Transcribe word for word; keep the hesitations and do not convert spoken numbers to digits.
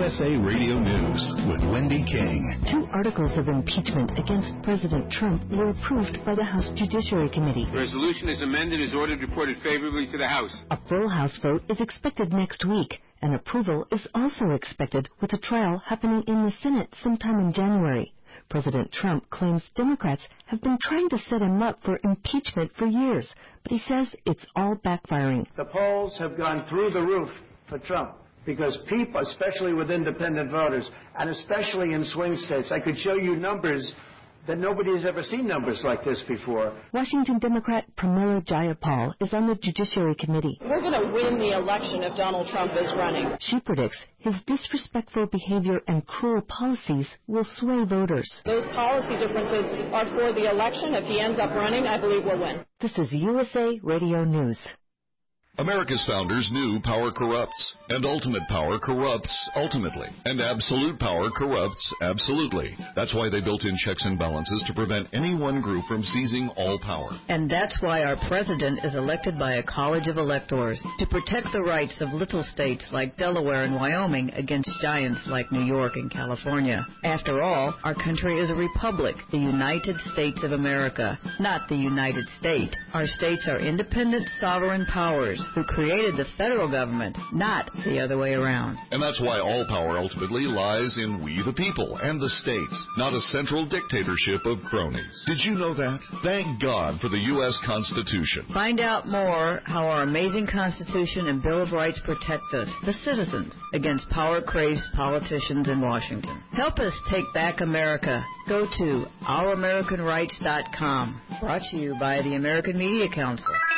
S A Radio News with Wendy King. Two articles of impeachment against President Trump were approved by the House Judiciary Committee. The resolution is amended as ordered reported favorably to the House. A full House vote is expected next week, and approval is also expected with a trial happening in the Senate sometime in January. President Trump claims Democrats have been trying to set him up for impeachment for years, but he says it's all backfiring. The polls have gone through the roof for Trump because people, especially with independent voters, and especially in swing states, I could show you numbers that nobody has ever seen numbers like this before. Washington Democrat Pramila Jayapal is on the Judiciary Committee. We're going to win the election if Donald Trump is running. She predicts his disrespectful behavior and cruel policies will sway voters. Those policy differences are for the election. If he ends up running, I believe we'll win. This is U S A Radio News. America's founders knew power corrupts, and ultimate power corrupts ultimately, and absolute power corrupts absolutely. That's why they built in checks and balances to prevent any one group from seizing all power. And that's why our president is elected by a college of electors to protect the rights of little states like Delaware and Wyoming against giants like New York and California. After all, our country is a republic, the United States of America, not the United State. Our states are independent sovereign powers who created the federal government, not the other way around. And that's why all power ultimately lies in we the people and the states, not a central dictatorship of cronies. Did you know that? Thank God for the U S Constitution. Find out more how our amazing Constitution and Bill of Rights protect us, the citizens, against power-crazed politicians in Washington. Help us take back America. Go to our american rights dot com. Brought to you by the American Media Council.